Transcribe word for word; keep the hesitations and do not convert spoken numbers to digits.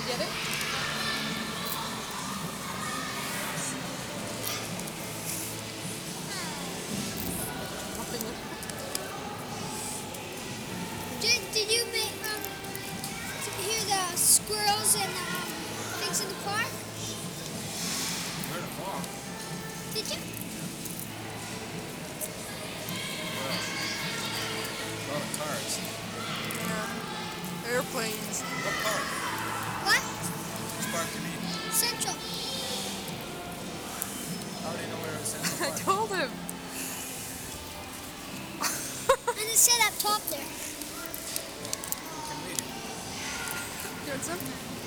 get it? Nothing. Did, did you make, um, hear the squirrels and the um, things in the park? Where the farm? Did you? A lot of cars. Yeah. Airplanes. What park? What? Which park do you mean? Central. How do you know where it's Central I Park? told him. And it said up top there. You can read it. You want some?